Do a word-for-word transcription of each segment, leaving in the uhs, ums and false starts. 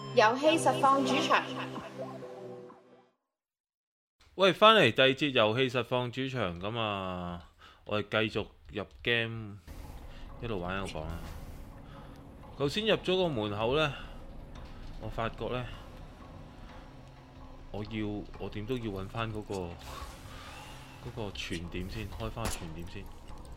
遊戲實況主場， 喂，翻嚟第二節遊戲實況主場咁啊！我哋繼續入 game，一路玩一路講啦。頭先入咗個門口呢，我發覺呢，我要我點都要揾翻嗰個嗰個傳點先，開翻個傳點先。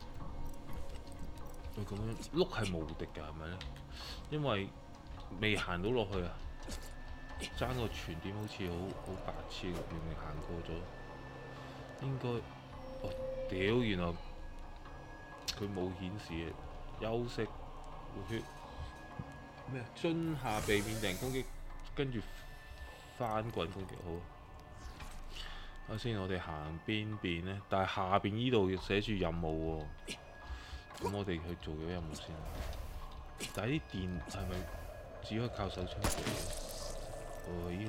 喂，咁樣碌係無敵㗎，係咪呢？因為未行到落去啊，爭個傳點好似好好白痴，明明行過咗。應該，哦屌！原來佢冇顯示嘅，休息活血咩？樽下避免敵人攻擊，跟住翻滾攻擊好。首先我哋行邊邊呢？但係下邊呢度寫住任務喎，咁我哋去做咗任務先。但係啲電係咪只可以靠手槍做？哦，呢、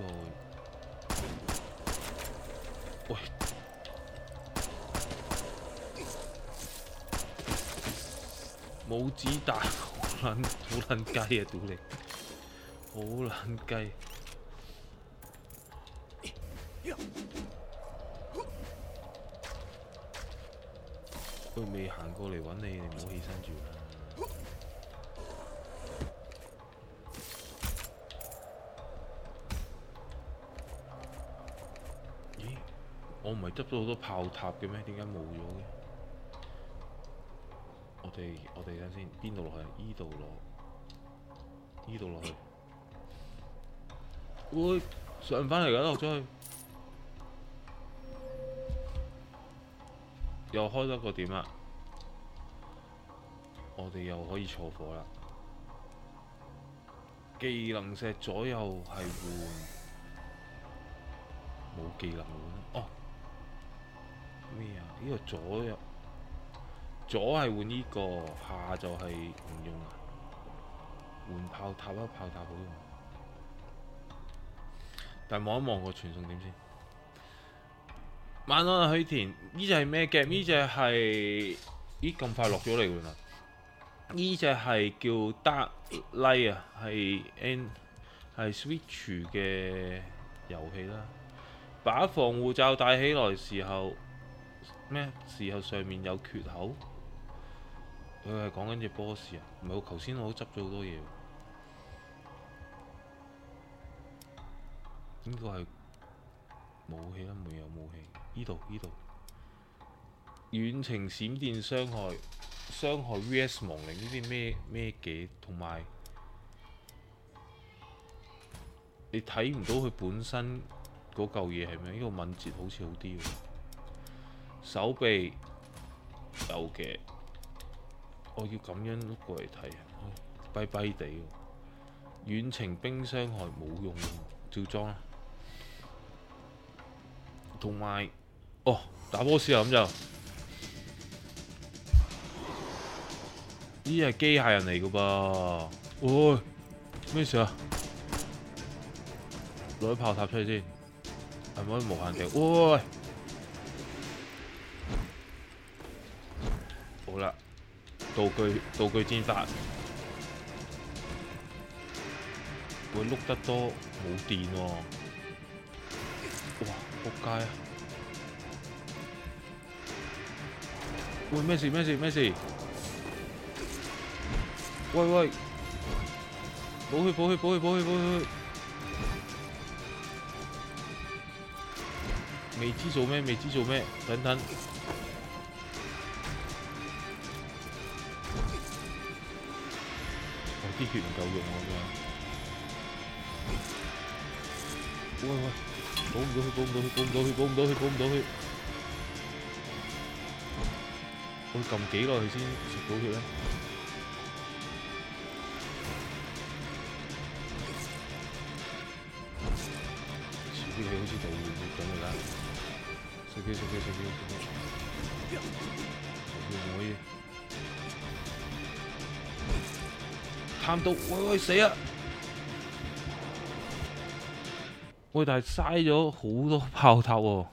個喂。冇子彈，好撚好撚雞啊！屌你，好撚雞！佢未行過嚟揾你，你唔好起身住啦。咦？我唔係執咗好多炮塔嘅咩？點解冇咗嘅？我哋我哋睇先，邊度落去？依度落，依度落去。會上返嚟㗎，落咗去。又開多個點啦，我哋又可以坐火啦。技能石左右係換，冇技能換哦。咩啊？呢、這個左右。左係換呢、這個，下就係唔用啊。換炮塔啊，炮塔好用。但係望一望個傳送點先。晚安啊，許田，呢隻係咩 game？ 呢隻係咦咁快落咗嚟㗎啦？呢隻係叫 Dark Light 啊，係 N 係 Switch 嘅遊戲啦。把防護罩戴起來時候咩？時候上面有缺口。佢係講緊隻 boss 啊，唔係我頭先我都執咗好多嘢。應該係武器啦，沒有武器。呢度呢度，遠程閃電傷害，傷害 V S 亡靈呢啲咩咩嘅，同埋你睇唔到佢本身嗰嚿嘢係咩？呢個敏捷好似好啲喎，手臂有嘅。我要咁樣碌過嚟睇啊，跛跛地喎。遠程冰傷害冇用喎，照裝啦。同埋，哦，打 boss 啊咁就，呢係機械人嚟噶噃。喂，咩事啊？攞啲炮塔出去先，係咪可以無限掉？喂，好啦。道具道具戰法，會碌得多冇電喎、哦！哇，仆街啊！喂，咩事咩事咩事？喂喂，補血補血補血補血補血！未知做咩？未知做咩？等等。啲血唔夠用喎，喂喂，補唔到血，補唔到血，補唔到血，補唔到血，補唔到血。我撳幾耐佢先食到血咧？食啲嘢好似就會血咁嚟啦。食啲食啲食啲食啲，食啲唔可以。探到，喂喂死啊！喂，但係嘥咗好多炮塔喎。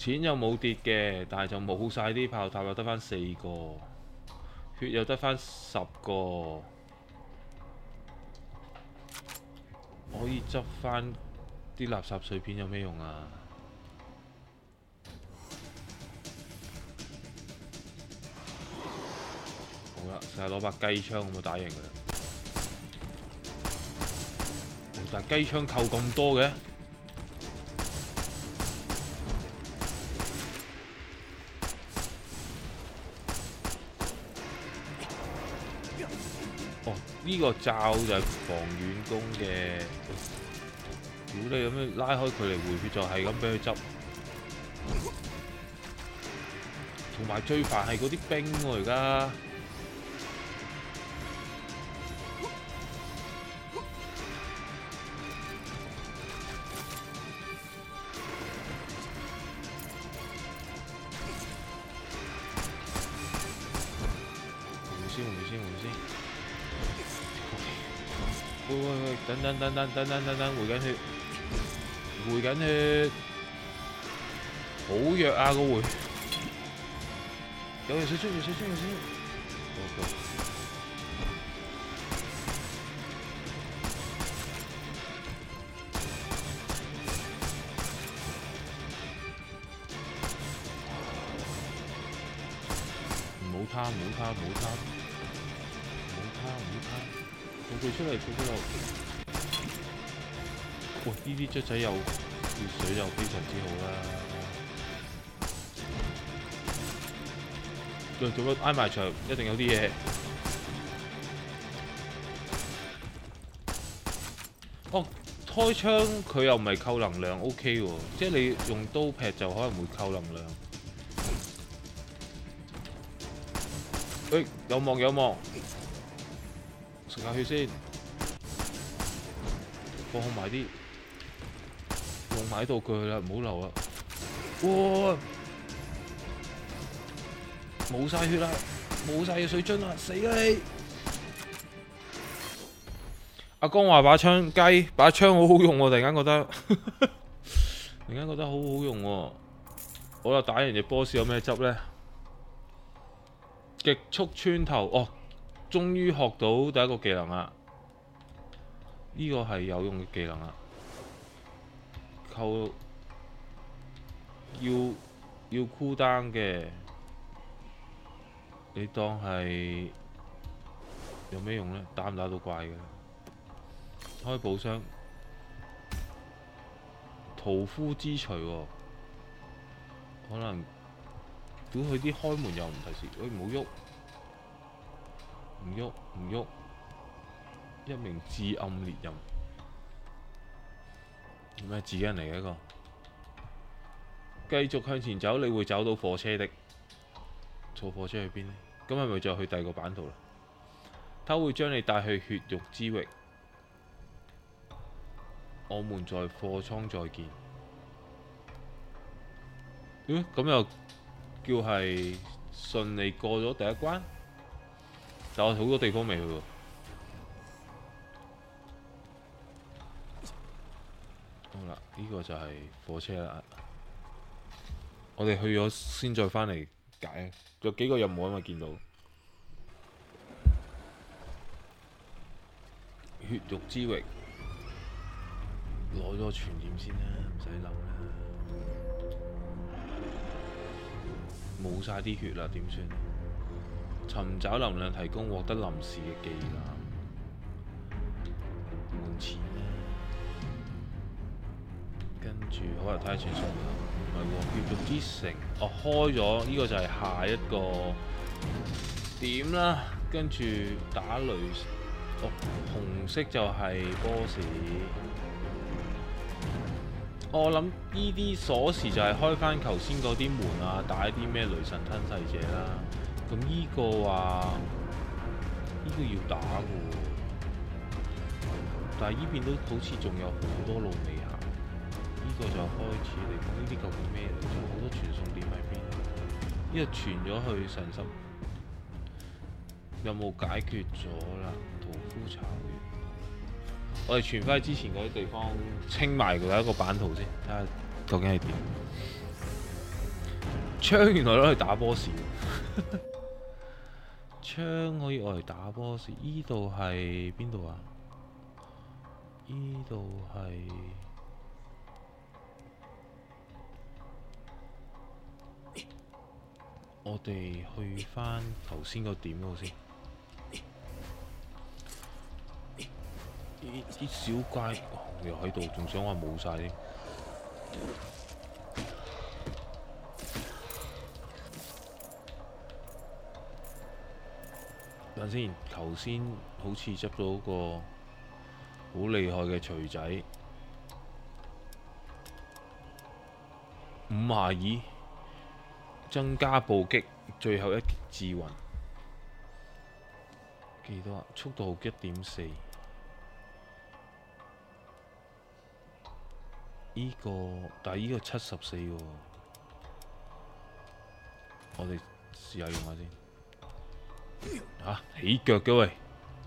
錢又冇跌嘅，但係就冇晒啲炮塔，又得翻四個，血又得翻十個，可以執翻啲垃圾碎片有咩用啊？好啦，成日攞把雞槍咁就打贏佢啦。但係雞槍扣咁多嘅。哦，呢、這個罩就係防遠攻嘅。屌你咁樣拉開距離回血就係咁俾佢執。同埋最煩係嗰啲兵喎而家。回先，回先，回先。喂喂喂，等等等等等等等等，回緊血，回緊血，好弱啊個回。有嘢水出，有水出，有水出。好好。唔好貪，唔好貪，唔好貪。唔好貪，唔好貪。放佢出嚟，放佢落。哇！呢啲雀仔又血水又非常之好啦。做做乜挨埋牆，一定有啲嘢。哦，開槍佢又唔係扣能量 ，O K 喎，即係你用刀劈就可能會扣能量。誒、欸，有望有望。食下血先，放埋啲，用埋道具啦，唔好留啦。哇！冇晒血啦，冇晒嘅水樽啦，死啦你！阿江話把槍雞，把槍好好用喎，突然間覺得，突然間覺得好好用喎。好啦，打完隻 boss 有咩執呢？極速穿頭，哦！終於學到第一個技能啦！呢、這個係有用嘅技能啦。扣要要 cool down 嘅，你當係有咩用呢？打唔打到怪嘅？開寶箱，屠夫之錘喎，可能屌佢啲開門又唔提示，喂唔好喐。唔喐唔喐，一名至暗獵人，咩自己人嚟嘅一個？繼續向前走，你會找到火車的。坐火車去邊呢？咁係咪就去第二個版圖啦？他會將你帶去血肉之域。我們在貨倉再見。咦？咁又叫係順利過咗第一關？但我好多地方未去喎。好啦，呢個就係火車啦。我哋去咗先，再返嚟解。有幾個任務啊嘛，見到血肉之域，攞咗傳染先啦，唔使諗啦。冇晒啲血啦，點算？尋找能量提供獲得臨時嘅技能，換錢啦。跟住可能睇下傳送啦，唔係喎，血肉之城，哦開咗，呢、這個就係下一個點啦。跟住打雷，哦紅色就係 boss。我諗呢啲鎖匙就係開返頭先嗰啲門啊，打一啲咩雷神吞噬者啦。咁呢個話，呢、這個要打嘅喎，但係呢邊都好似仲有好多路未行。呢、這個就開始嚟講，呢啲究竟咩嚟？仲有好多傳送點喺邊？呢、這個傳咗去神心，任務解決咗啦。屠夫巢穴，我哋傳翻去之前嗰啲地方清埋佢一個版圖先，睇下究竟係點。 槍原來攞嚟打 boss 槍可以攞嚟打 boss。依度係邊度啊？依度係我哋去返頭先個點嗰度先。啲小怪、哦、又喺度，仲想話冇晒添。等先，頭先好似執到個好厲害嘅錘仔，五下耳增加暴擊，最後一擊致暈。幾多啊？速度一點四。依、這個，但係依個七十四喎，我哋試下用下先。嚇、啊，起腳嘅喂，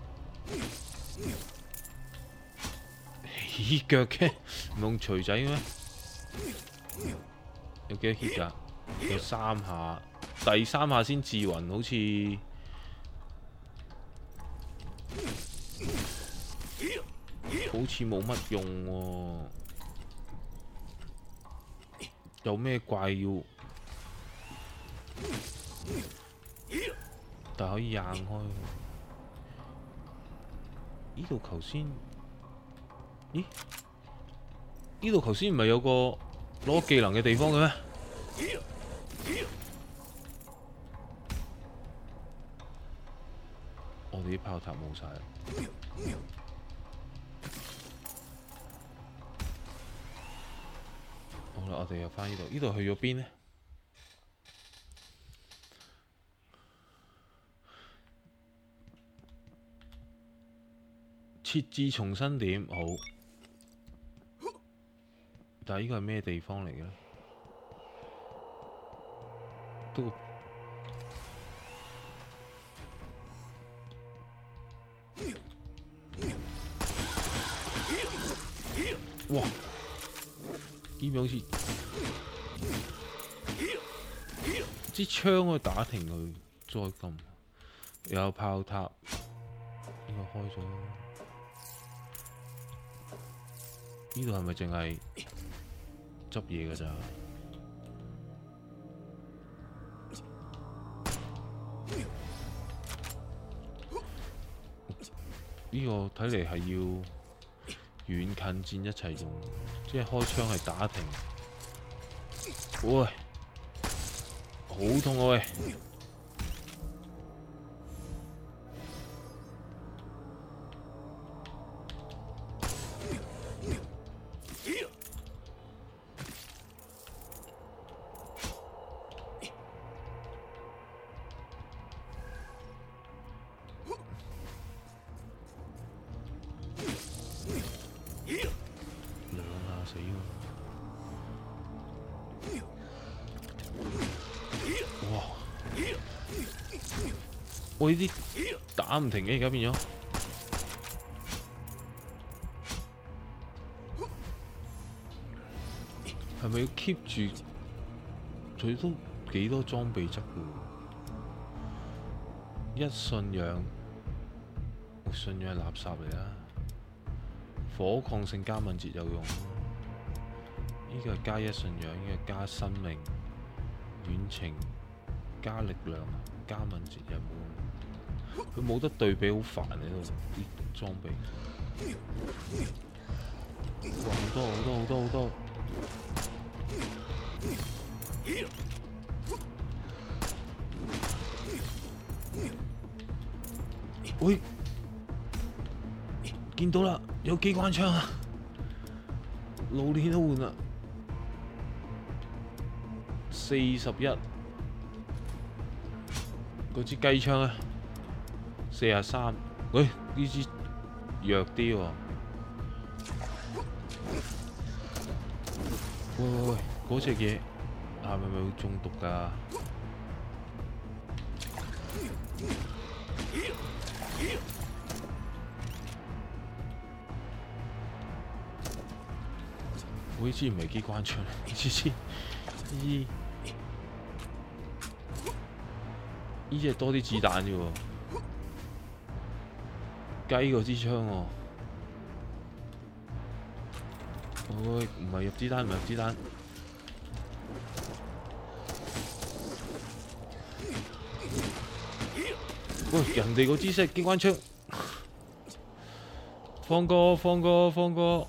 起腳嘅，唔用錘仔咩？有幾多 hit 㗎？有三下，第三下先致暈，好似好似冇乜用喎、啊。有咩怪要？但可以硬開。呢度頭先，咦？呢度頭先唔係有個攞技能嘅地方嘅咩？我哋啲炮塔冇晒啦。好啦，我哋又返呢度，呢度去咗邊呢？設置重新點好，但係呢個係咩地方嚟嘅咧？都哇！呢邊好似支槍可以打停佢，再撳有炮塔，應該開咗。呢度係咪淨係執嘢㗎咋？呢個睇嚟係要遠近戰一齊用，即係開槍係打停。喂，好痛啊喂！我呢啲打唔停嘅，而家變咗係咪要 keep 住？佢都幾多裝備執嘅喎？一信仰，信仰係垃圾嚟啦！火抗性加敏捷有用，呢個係加一信仰，呢個加生命、遠程、加力量、加敏捷有冇用？佢冇得對比，好煩喺度啲裝備。哇！好多好多好多好多。喂，見到啦，有機關槍啊！老年都換啦，四十一。嗰支雞槍啊！四十三，喂，呢支弱啲喎。喂喂喂，嗰隻嘢係咪咪會中毒㗎？我呢支唔係機關槍，呢支呢呢隻多啲子彈啫喎，雞嗰支槍喎。喂，唔係入子彈，唔係入子彈。喂，人哋嗰支係機關槍。放過，放過，放過。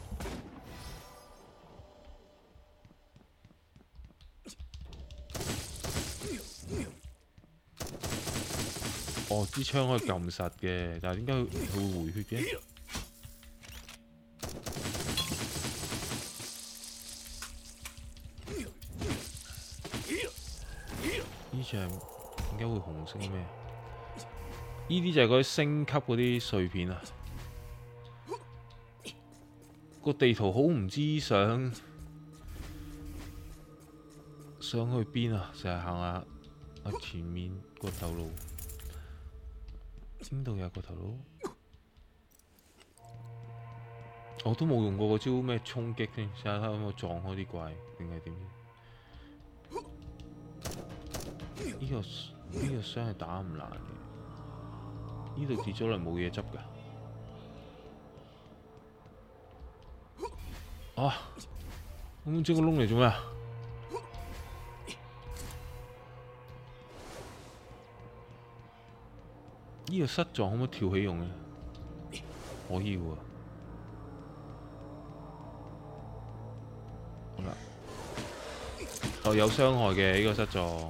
哦，支槍可以撳實嘅，但係點解佢會回血嘅？呢隻點解會紅色咩？呢啲就係嗰啲升級嗰啲碎片啊！個地圖好唔知想想去邊啊！成日行下啊前面個頭路。邊度有個頭佬？我都冇用過嗰招咩衝擊添，試下睇下可唔可以撞開啲怪，定係點？呢個呢個箱係打唔爛嘅。呢度跌咗嚟冇嘢執㗎。啊！咁整個窿嚟做咩啊？呢個失狀可唔可以跳起用嘅？可以喎。好啦，哦有傷害嘅呢個失狀。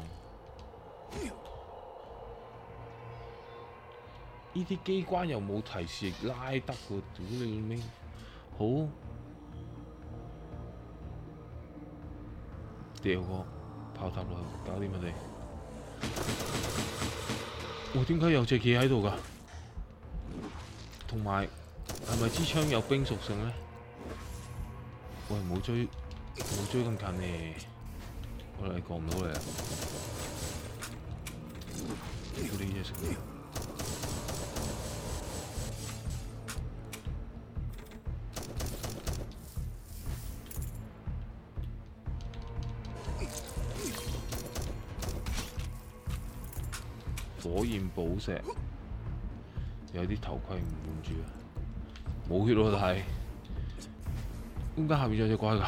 呢啲機關又冇提示拉得喎，屌你老味！好，掉個炮塔落去，搞掂佢哋。哇！點解有隻嘢喺度㗎？同埋係咪支槍有冰屬性呢？喂，唔好追，唔好追咁近咧！我哋過唔到嚟啊！嗰啲嘢食咩？火焰寶石有啲頭盔唔換住啊！冇血咯，但係點解下面有隻怪㗎？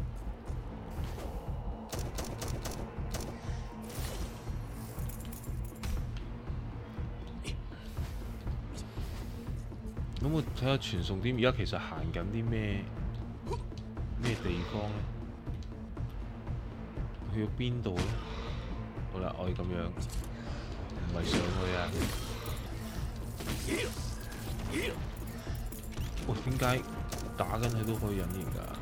咁我睇下傳送點，而家其實行緊啲咩咩地方咧？去到邊度咧？好啦，我要咁樣。唔係上去啊！喂，點解打緊佢都可以隱形㗎？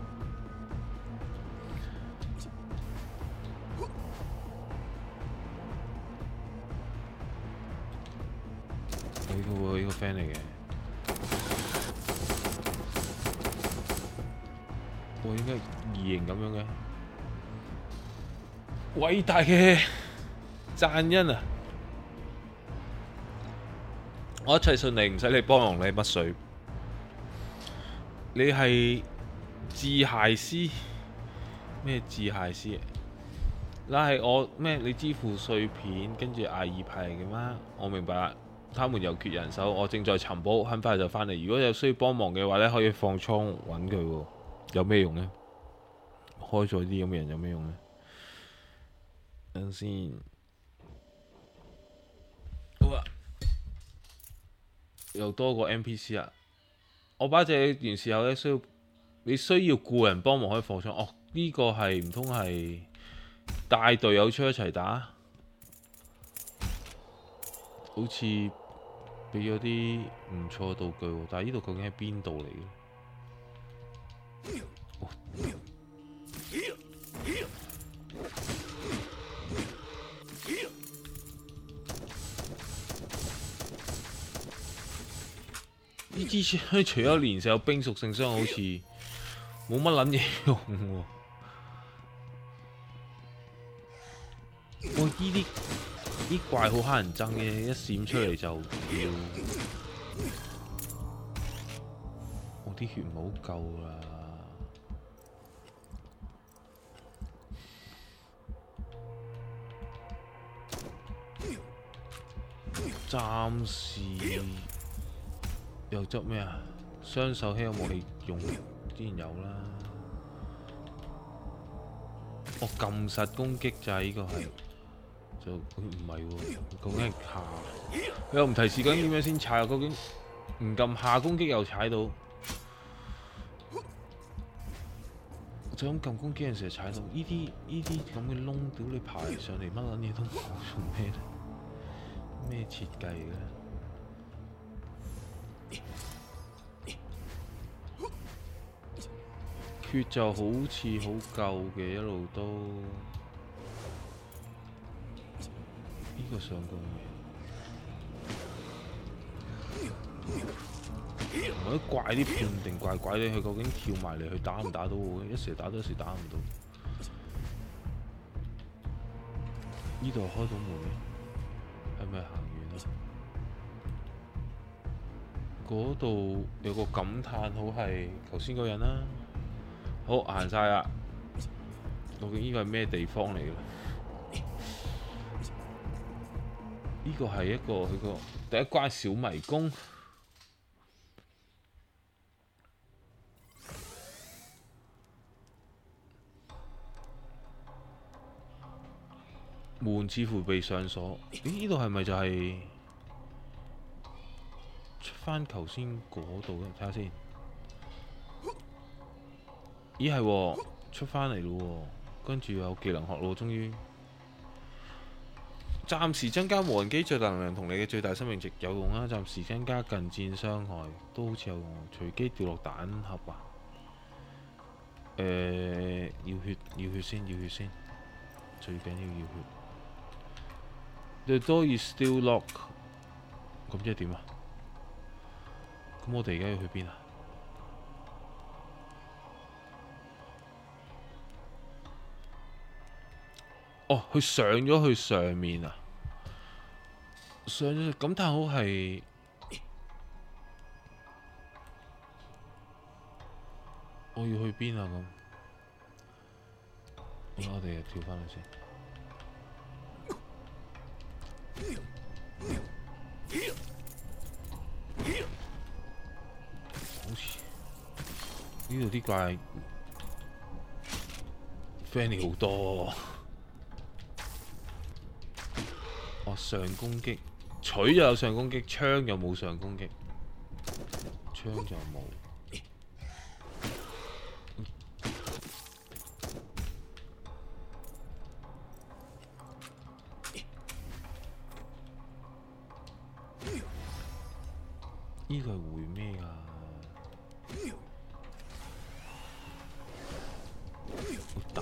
呢個喎，呢個 friend 嚟嘅。我應該異形咁樣嘅。偉大嘅贊恩啊！我一切順利，唔使你幫忙，你乜水？你係自械師咩？自械師？那係我咩？你支付碎片，跟住阿爾派嚟嘅嗎？我明白啦。他們又缺人手，我正在尋寶，很快就返嚟。如果有需要幫忙嘅話咧，可以放倉揾佢喎。有咩用呢？開咗啲咁嘅人有咩用呢？等先。好啊。又多個 N P C 啊！我把隻完事後咧，需要你需要雇人幫忙開貨倉。哦，呢、這個係唔通係帶隊友出一齊打？好似俾咗啲唔錯嘅道具喎，但係呢度究竟係邊度嚟嘅？哦呢支槍除咗連射有冰屬性傷，好似冇乜撚嘢用喎。哇！呢啲啲怪好乞人憎嘅，一閃出嚟就要。我啲血唔好夠啦。 暫時又執咩啊？雙手輕武器用，之前有啦。哦，撳實攻擊就係呢個係，就唔係喎，究竟係下？佢又唔提示緊點樣先踩啊？究竟唔撳下攻擊又踩到？就咁撳攻擊嗰陣時踩到，呢啲呢啲咁嘅窿，屌你爬上嚟乜撚嘢都冇，做咩咧？咩設計嘅？血就好似好夠嘅，一路都呢個上過未？唔係怪啲判定怪怪哋，佢究竟跳埋嚟，佢打唔打到我？一時打到，一時打唔到。呢度開到門咩？係咪行遠啊？嗰度有個感嘆號係頭先嗰人啦。好，行晒啦！究竟呢個係咩地方嚟嘅？呢個係一個佢個第一關小迷宮。門似乎被上鎖。咦？呢度係咪就係出翻頭先嗰度咧？睇下先。咦係喎，出翻嚟咯喎，跟住有技能學咯，終於。暫時增加無人機最大能量同你嘅最大生命值有用啦。暫時增加近戰傷害都好似有用。隨機掉落彈盒啊！誒、呃，要血要血先，要血先，最緊要要血。The door is still locked。咁即係點啊？咁我哋而家要去邊啊？哦，佢上咗去上面啊！上咗咁，但好係我要去邊啊？咁，咁我哋又跳翻去先。好似呢度啲怪 friendly 好多喎。哦，上攻擊，錘就有上攻擊，槍又冇上攻擊，槍就冇。呢個係回咩㗎？彈。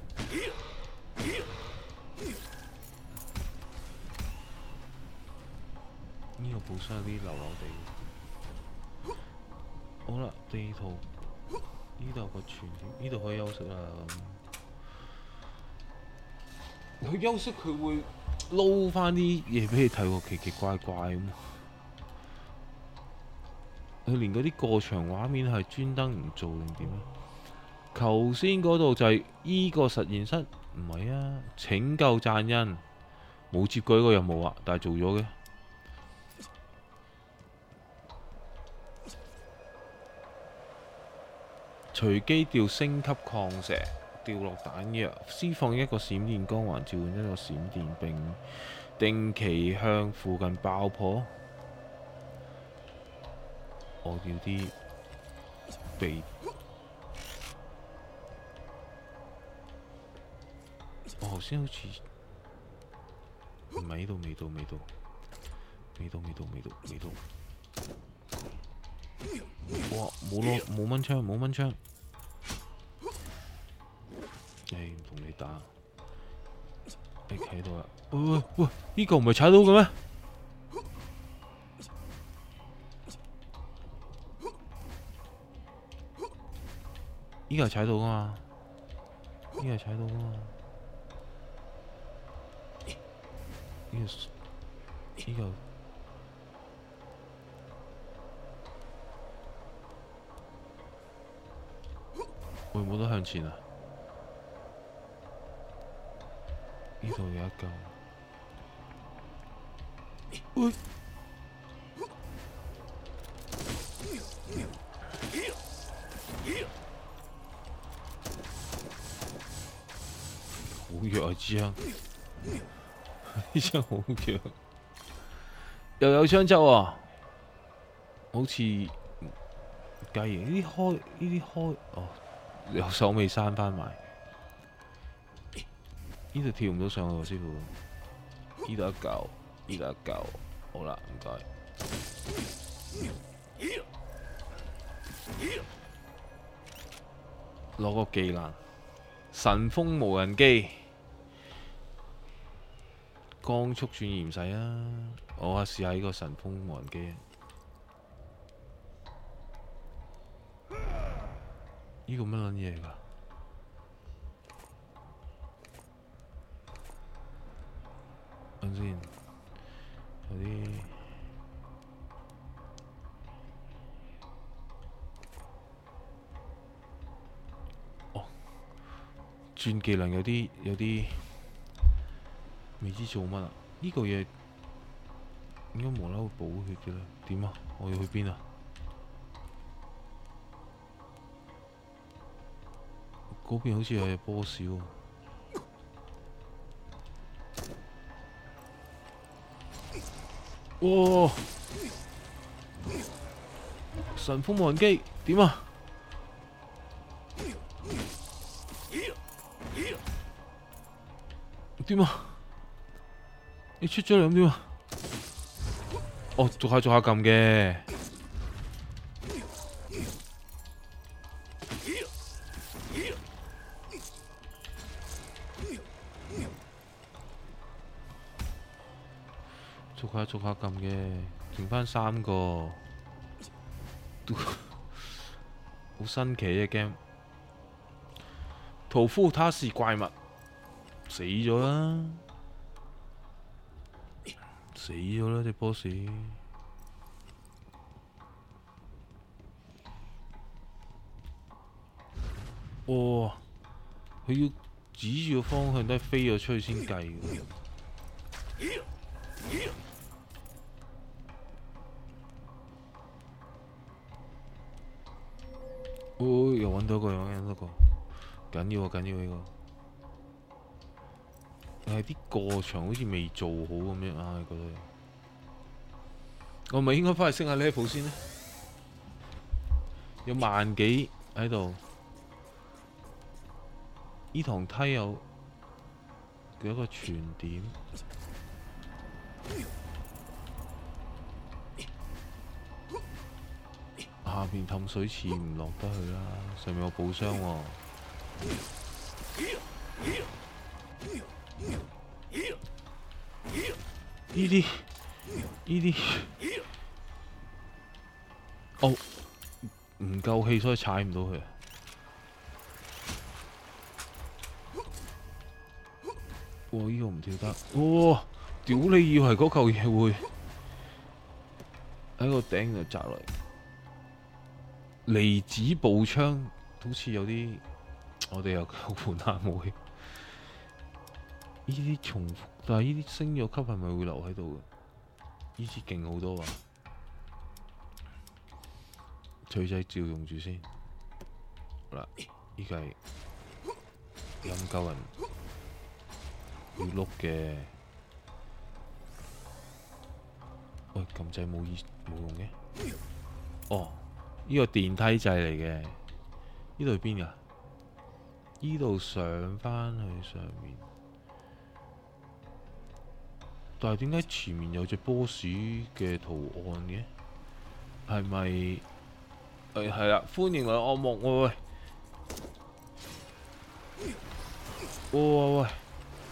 呢個本身有啲流流地。好啦，地圖呢度有個傳點，呢度可以休息啦。佢休息佢會撈翻啲嘢俾你睇喎，奇奇怪怪咁。佢連嗰啲過場畫面係專登唔做定點咧？頭先嗰度就係依個實驗室，唔係啊！拯救讚恩冇接過呢個任務啊，但係做咗嘅。隨機掉升級礦石，掉落彈藥，施放一個閃電光環，召喚一個閃電，並定期向附近爆破。我要啲被，我頭先好似唔係呢度，未到，未到，未到，未到，未到，未到。哇！冇咯，冇蚊槍，冇蚊槍。誒，唔同你打，你企喺度啦。喂喂喂，呢個唔係踩到嘅咩？呢個係踩到噶嘛？呢個係踩到噶嘛？呢個呢個會冇得向前啊？呢度有一嚿， 喂，好弱啊支槍，呢槍好弱，又有槍質喎，好似雞翼呢啲開呢啲開哦，有手尾閂翻埋，呢度跳唔到上去喎，師傅。呢度一嚿，呢度一嚿，好啦，唔該。攞個技能，神風無人機，光速轉移唔使啊！我試下呢個神風無人機。呢個乜撚嘢嚟㗎？等先，有啲哦，轉技能有啲有啲未知做乜啊？呢個嘢應該無啦會補血嘅啦。點啊？我要去邊啊？嗰邊好似有隻波士喎。哇！神風無人機點啊？點啊？你出咗嚟咁點啊？哦，逐下逐下撳嘅。逐下逐下撳嘅，剩翻三個，都好新奇嘅 game。屠夫他是怪物，死咗啦，死咗啦隻 boss。哇！佢要指住個方向都係飛咗出去先計嘅。哦，又揾到個，又揾到個，緊要啊！緊要呢個，係啲過場好似未做好咁樣啊！覺得我咪應該翻去升下 level 先呢？有萬幾喺度，呢堂梯有有一個傳點。下邊氹水池唔落得去啦，上面有寶箱喎。呢啲呢啲，哦，唔夠氣所以踩唔到佢。哇！呢個唔跳得，哇！屌你以為嗰嚿嘢會喺個頂度砸落嚟？離子步槍好似有啲，我哋又換下武器。呢啲重複，但係呢啲升咗級係咪會留喺度嘅？呢支勁好多啊！錘仔照用住先。好啦，呢個係陰鳩人要碌嘅。喂，撳掣冇意冇用嘅。哦。呢個電梯掣嚟嘅，呢度去邊噶？呢度上返去上面，但係點解前面有隻 boss 嘅圖案嘅？係咪？誒係啦，歡迎來惡夢喂喂，喂喂，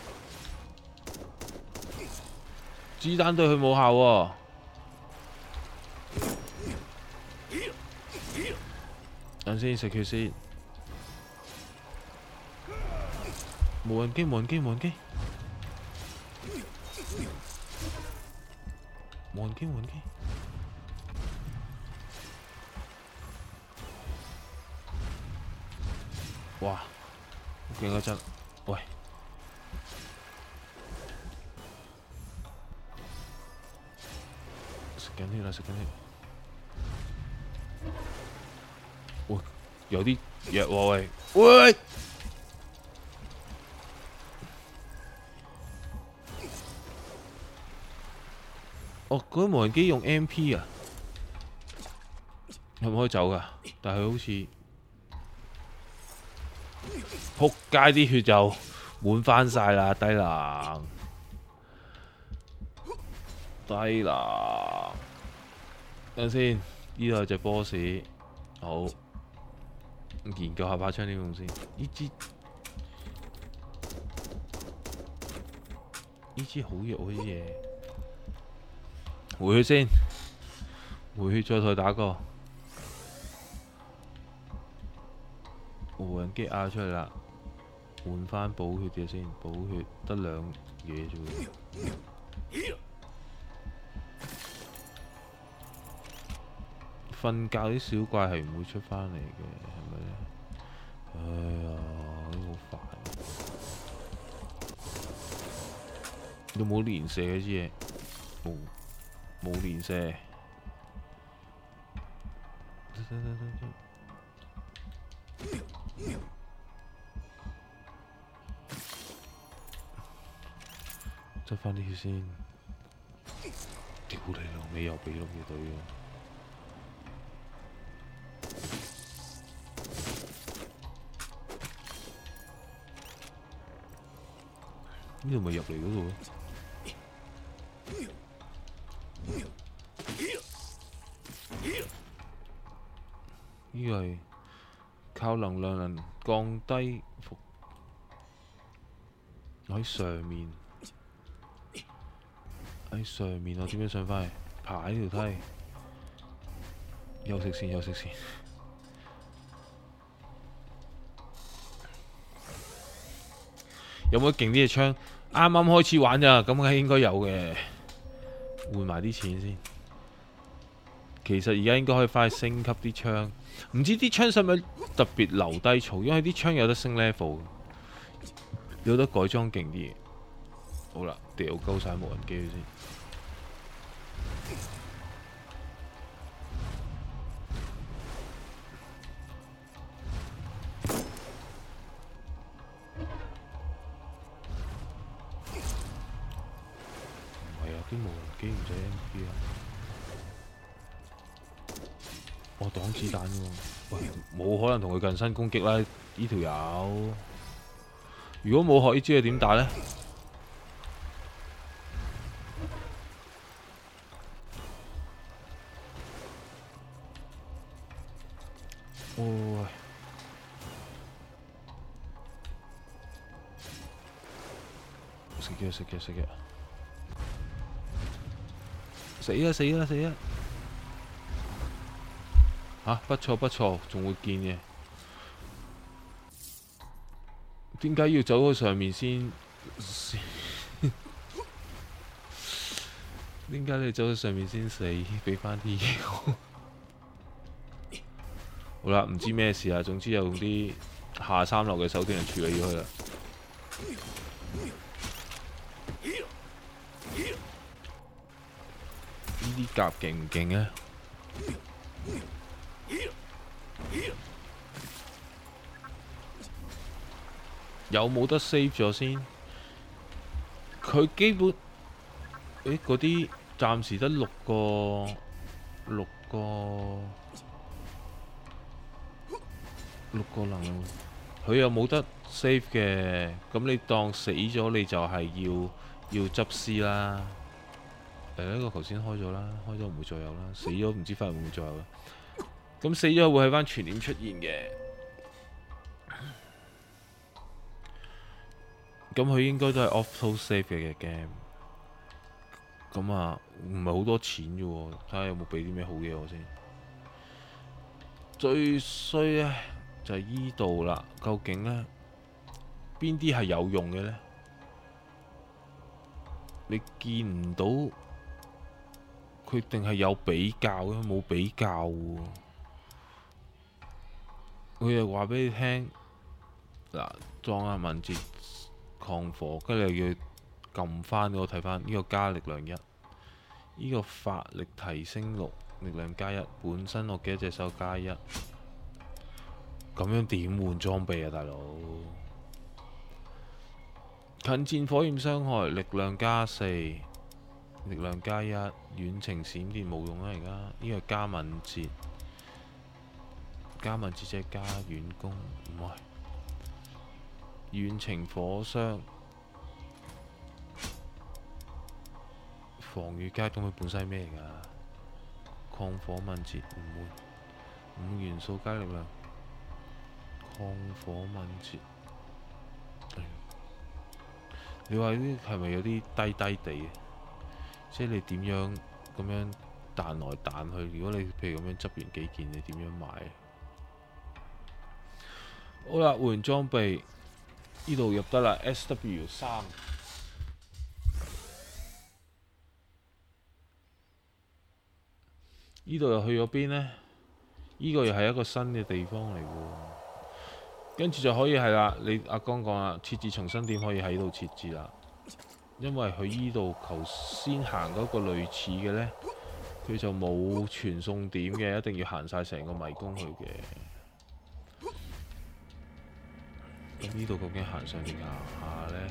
子彈對佢冇效喎。等先，食佢先。無人機，無人機，無人機，無人機，無人機。哇！好勁啊真。喂！ 緊血啦，食緊血。喂，有啲弱喎喂，喂！哦，嗰啲無人機用 M P 啊，係咪可以走㗎？但係佢好似仆街啲血就滿翻晒啦，低能，低能。等陣先，呢度有隻 boss， 好研究下把槍點用先。呢支呢支好弱嗰啲嘢。回血先，回血再同佢打過。無人機壓出嚟啦，換翻補血嘅先，補血得兩嘢啫喎。瞓覺啲小怪係唔會出翻嚟嘅，係咪咧？哎呀，呢好煩。有冇連射嗰支嘢？冇。冇連射，執翻啲血先。屌你老味，又俾碌嘢隊喎！呢度咪入嚟嗰度？呢個係靠能量能降低伏喺上面，喺上面我點樣上翻去？爬呢條梯，休息先，休息先。有冇勁啲嘅槍？啱啱開始玩咋，咁係應該有嘅。換埋啲錢先。其實而家應該可以翻去升級啲槍，唔知啲槍使唔使特別留低草，因為啲槍有得升 level， 有得改裝勁啲嘢。好啦，掉鳩晒無人機先。唔係啊，啲無人機唔使 M P 啊。我擋子彈喎，喂，冇可能同佢近身攻擊啦！呢條友，如果冇學呢招，點打呢？哦，食嘅食嘅食嘅，死啊死啊死啊！啊，不錯不錯，仲會見嘅。點解要走去上面先？點解你走去上面先死？俾翻啲嘢我。好啦，唔知咩事啊，總之有啲下三流嘅手段嚟處理咗佢啦。呢啲甲勁唔勁啊？有冇得 save 咗先？佢基本，誒嗰啲暫時得六個，六個，六個能量。佢又冇得 save 嘅，咁你當死咗你就係要要執屍啦。誒呢個頭先開咗啦，開咗唔會再有啦。死咗唔知翻會唔會再有啦。咁死咗會喺翻全點出現嘅。咁佢應該都係 auto save 嘅 game。咁啊，唔係好多錢啫喎，睇下有冇俾啲咩好嘢我先。最衰咧就係依度啦，究竟咧邊啲係有用嘅咧？你見唔到佢定係有比較嘅？冇比較喎。佢又話俾你聽，嗱，裝下敏捷抗火，跟住又要撳翻我睇翻呢個加力量一， 呢個法力提升六，力量加一，本身我記得隻手加一，咁樣點換裝備啊，大佬？近戰火焰傷害，力量加四，力量加一，遠程閃電冇用啊！而家呢個加敏捷，加敏捷即係加遠攻，唔係遠程火傷，防禦加咁佢本身係咩嚟㗎？抗火敏捷唔會，五元素加力量，抗火敏捷。你話呢啲係咪有啲低低地？即係你點樣咁樣彈來彈去？如果你譬如咁樣執完幾件，你點樣買？好啦，換完裝備，呢度入得啦 ，S W 三。呢度又去咗邊呢？呢個又係一個新嘅地方嚟喎。跟住就可以係啦，你阿剛講啦，設置重新點可以喺度設置啦。因為佢依度頭先行嗰個類似嘅呢，佢就冇傳送點嘅，一定要行晒成個迷宮去嘅。咁呢度究竟行上定行下呢？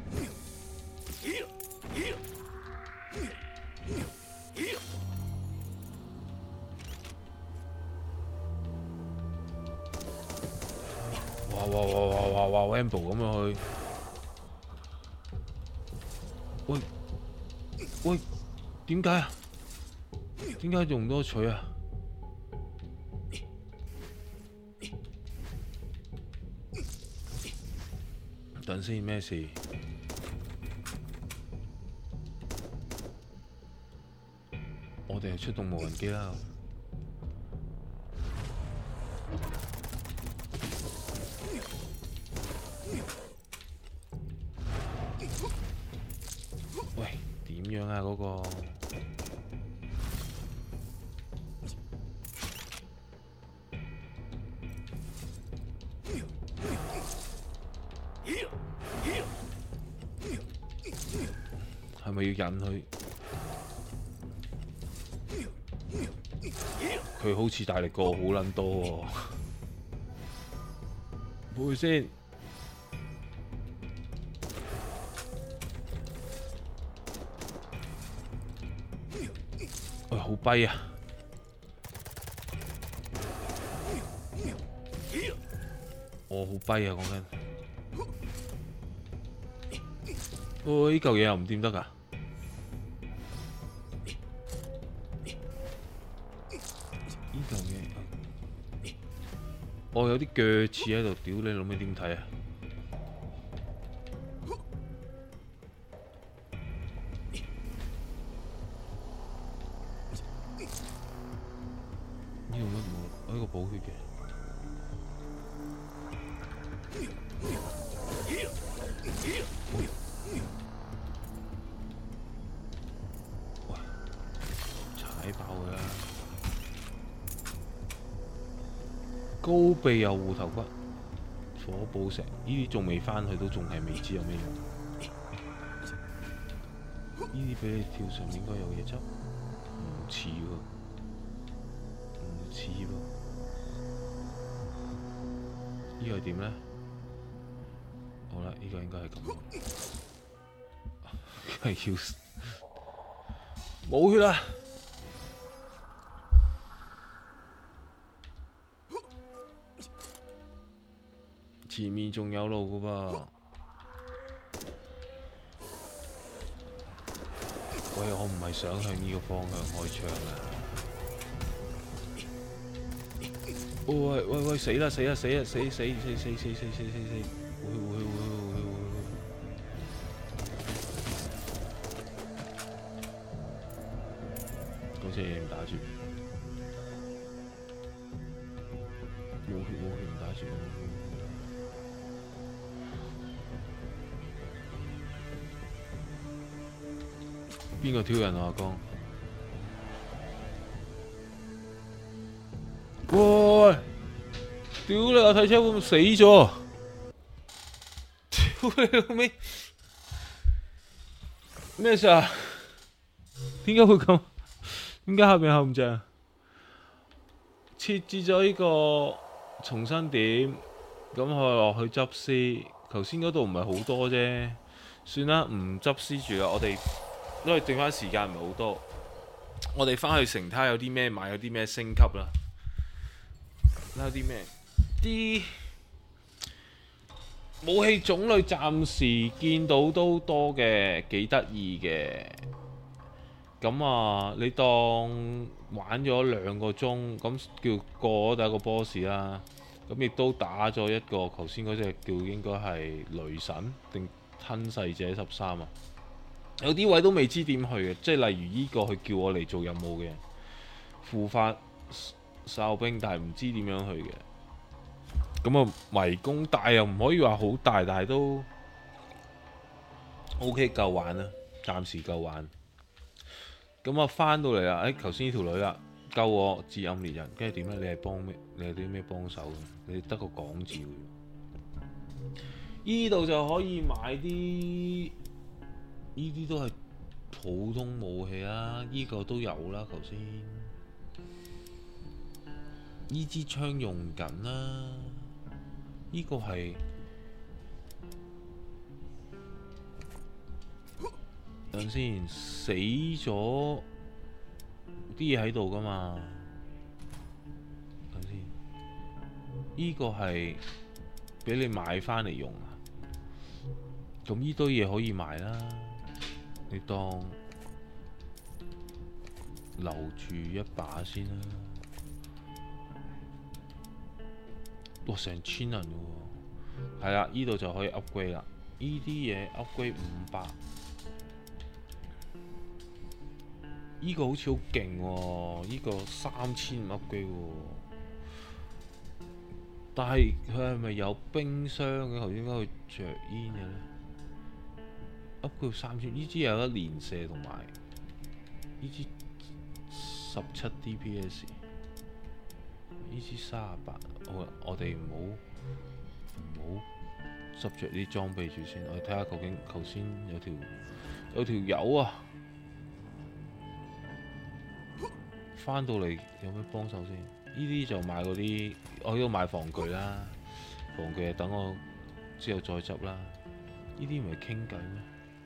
哇哇哇哇哇哇 Rambo 咁樣去，喂喂，點解啊？點解用多錘啊？等先，咩事？我哋係出動無人機啦。喂，點樣啊？嗰個係咪要引佢？佢好似大力過好撚多喎。會先。喂，好跛啊！我好跛啊，講緊。哦，呢嚿嘢又唔掂得㗎。呢嚿嘢，我有啲鋸齒喺度，屌你老味點睇啊？呢度乜冇？我呢個補血嘅。喂，踩爆佢啦！高臂有護頭骨、火寶石，呢啲仲未返去，都仲係未知有咩用。呢啲俾你跳上面應該有嘢執，唔似喎，唔似喎。呢個係點呢？好啦，呢個應該係咁。係要冇血啦！前面仲有路㗎噃。喂，我唔係想向呢個方向開槍啊！喂喂喂，死啦死啦死啦死死死死死死死死死！會會會會會會！嗰隻嘢唔打住，冇血冇血唔打住。邊個挑人啊？阿江！喂！屌你啊！睇車會唔會死咗？屌你老味！咩事啊？點點解會咁？點解下邊陷阱？設置咗呢個重新點，咁我落去執屍。頭先嗰度唔係好多啫，算啦，唔執屍住啦。我哋因為剩翻時間唔係好多，我哋翻去城睇下有啲咩買，有啲咩升級啦。睇下啲咩啲武器種類，暫時見到都多嘅，幾得意嘅。咁啊，你當玩咗兩個鐘，咁叫過咗第一個 boss 啦。咁亦都打咗一個，頭先嗰隻叫應該係雷神定吞噬者十三啊。有啲位都未知點去嘅，即係例如呢個佢叫我嚟做任務嘅護法哨兵，但係唔知點樣去嘅。咁啊，迷宮大又唔可以話好大，但係都 OK 夠玩啦，暫時夠玩。咁啊，翻到嚟啦！誒，頭先呢條女啦，救我至暗烈人，跟住點咧？你係幫咩？你係啲咩幫手？你得個講字。依度就可以買啲，依啲都係普通武器啦。依、這個都有啦，頭先。依支槍用緊啦，依、這個係。等先，死咗啲嘢喺度噶嘛？等先，依、這個係俾你買翻嚟用啊！咁呢堆嘢可以賣啦，你當留住一把先啦。哇，成千人喎！係啦，依度就可以 upgrade 啦。依啲嘢 upgrade 五百。依個好似好勁喎，依個三千五 upgrade 喎，但係佢係咪有冰箱嘅？頭先應該佢着煙嘅咧，upgrade 三千，呢支有得連射同埋呢支十七 D P S， 呢支三十八，我我哋唔好唔好執着啲裝備住先，我哋睇下究竟頭先有條有條友啊！翻到嚟有咩幫手先？呢啲就買嗰啲，我呢度買防具啦，防具就等我之後再執啦。呢啲唔係傾偈咩？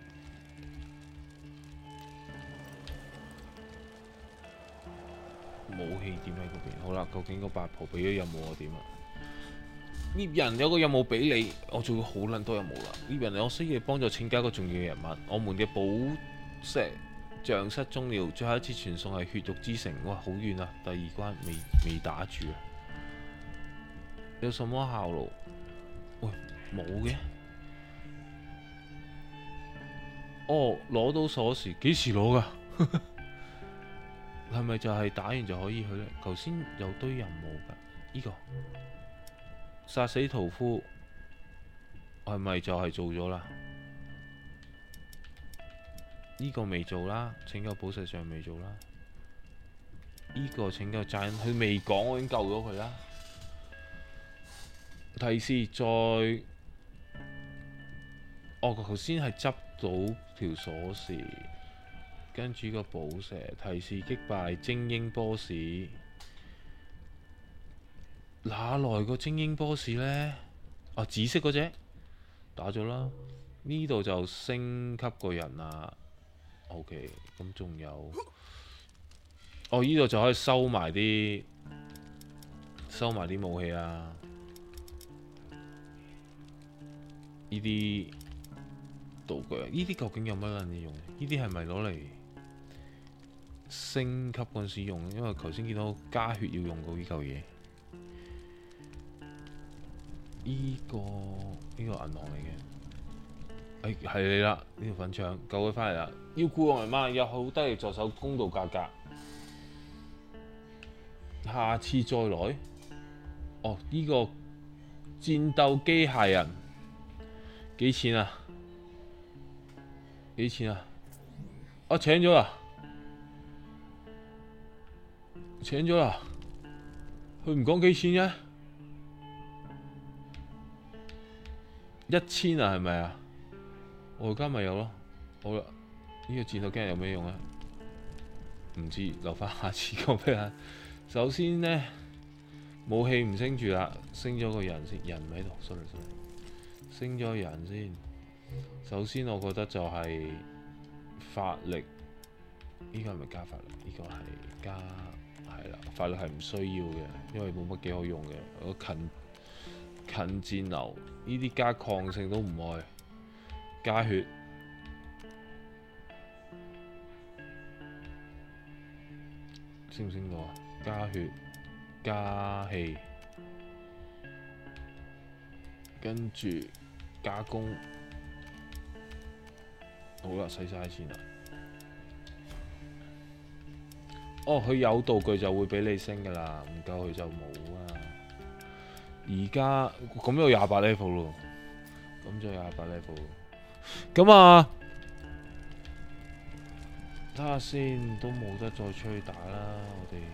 武器點喺嗰邊？好啦，究竟個八婆俾咗任務我點啊？獵人有個任務俾你，我做咗好撚多任務啦。獵人，我需要幫助拯救一個重要嘅人物，我們嘅寶石像失蹤了，最後一次傳送係血肉之城。哇，好遠啊！第二關未未打住啊！有什麼效勞？喂，冇嘅。哦，攞到鎖匙，幾時攞㗎？係咪就係打完就可以去呢？頭先有堆任務㗎，呢、這個殺死屠夫係咪就係做咗啦？呢個未做啦，拯救寶石上未做啦。呢、這個拯救債，佢未講，我已經救咗佢啦。提示再，哦，頭先係執到條鎖匙，跟住個寶石。提示擊敗精英 boss， 哪來個精英 boss 呢？啊，紫色嗰隻打咗啦。呢度就升級個人啦。OK， 咁仲有，哦，呢度就可以收埋啲收埋啲武器啊！呢啲道具啊，呢啲究竟有乜撚嘢用？呢啲係咪攞嚟升級嗰陣時用？因為頭先見到加血要用到呢嚿嘢。呢個呢個銀行嚟嘅。誒係、哎、你啦！呢條粉腸救佢翻嚟啦！要雇我係嗎？有好得力助手公道價格，下次再來。哦，呢、這個戰鬥機械人幾錢啊？幾錢啊？我請咗啦，請咗啦。佢唔講幾錢嘅？一千啊，係咪啊？我而家咪有咯，好啦，呢、這個戰鬥機有咩用啊？ 唔知留翻下次講俾下。首先呢，武器唔升住啦，升咗個人先，人唔喺度 ，sorry sorry，升咗人先。首先我覺得就係法力，呢個係咪加法力？呢個係加係啦，法力係唔需要嘅，因為冇乜幾好用嘅。我近近戰流呢啲加抗性都唔愛，加血。升唔升到啊？加血、加氣，跟住加攻。好啦，使晒錢啦。哦，佢有道具就會俾你升噶啦，唔夠佢就冇啊。而家咁有廿八 level 咯，咁就廿八 level。咁啊，睇下先，都冇得再出去打啦。我哋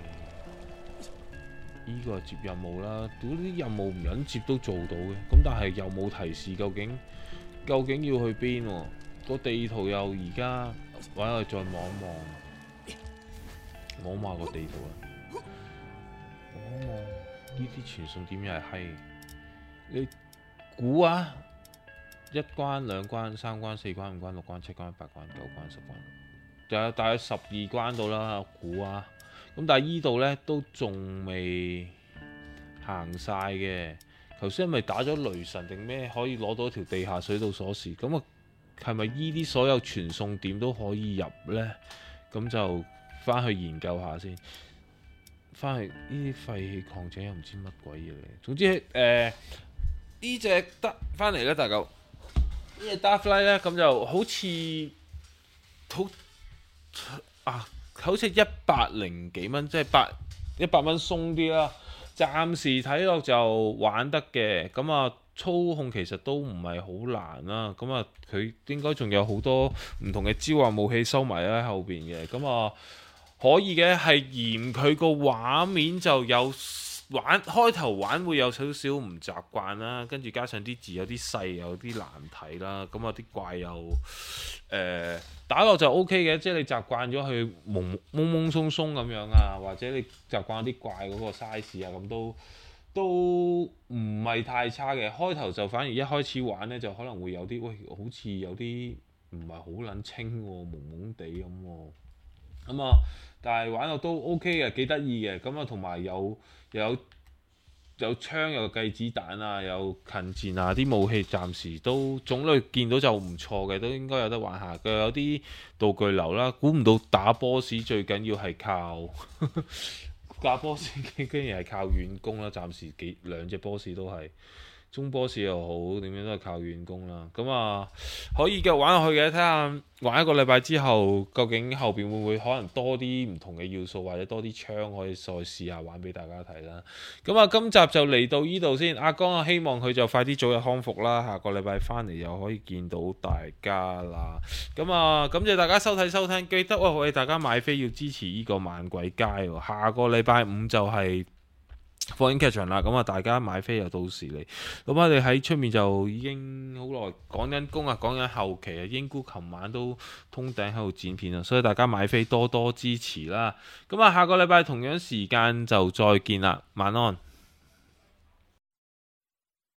呢個係接任務啦，嗰啲任務唔撚接都做到嘅。咁但係又冇提示究竟究竟要去邊喎？個地圖又而家玩我再望一望，望下個地圖啦。哦，呢啲傳送點又係閪，你估啊？一關、兩關、三關、四關、五關、六關、七關、八關、九關、十關，就有大約十二關到啦。估啊！咁但係依度呢都仲未行晒嘅。頭先係咪打咗雷神定咩？可以攞到一條地下水道鎖匙？咁啊，係咪依啲所有傳送點都可以入呢？咁就翻去研究下先。翻去呢啲廢棄礦井又唔知乜鬼嘢嚟。總之誒，呢隻得翻嚟咧，大嚿呢隻 Darklight 咧，咁就好似好啊，好似一百零幾蚊，即係百一百蚊鬆啲啦。暫時睇落就玩得嘅，咁啊操控其實都唔係好難啦。咁啊，佢應該仲有好多唔同嘅招啊武器收埋喺後邊嘅，咁啊可以嘅。係嫌佢個畫面就有玩開頭玩會有少少唔習慣啦，跟住加上啲字有啲細有啲難睇啦，咁啊啲怪又誒、呃、打落就 O K 嘅，即係你習慣咗去朦朦朦鬆鬆咁樣啊，或者你習慣啲怪嗰個 size 啊，咁都都唔係太差嘅。開頭就反而一開始玩呢，就可能會有啲喂，好似有啲唔係好撚清喎，朦朦地咁喎。咁啊，但係玩到都 O K 嘅，幾得意嘅。咁啊，同埋有又有有槍，有計子彈啊，有近戰啊，啲武器暫時都種類見到就唔錯嘅，都應該有得玩下。佢有啲道具流啦，估唔到打 boss 最緊要係靠打 boss 竟然係靠遠攻啦。暫時幾兩隻 boss 都係。中波士又好，點樣都係靠遠攻啦。咁啊，可以繼續玩落去嘅，睇下玩一個禮拜之後，究竟後邊會唔會可能多啲唔同嘅要素，或者多啲槍可以再試下玩俾大家睇啦。咁啊，今集就嚟到呢度先。阿江啊，希望佢就快啲早日康復啦。下個禮拜翻嚟又可以見到大家啦。咁啊，感謝大家收睇收聽，記得啊，為大家買飛要支持呢個猛鬼街喎。下個禮拜五就係放映劇場啦，咁啊大家買飛又到時嚟。咁我哋喺出面就已經好耐講緊工啊，講緊後期啊，英姑琴晚都通頂喺度剪片啊，所以大家買飛多多支持啦。咁啊，下個禮拜同樣時間就再見啦，晚安。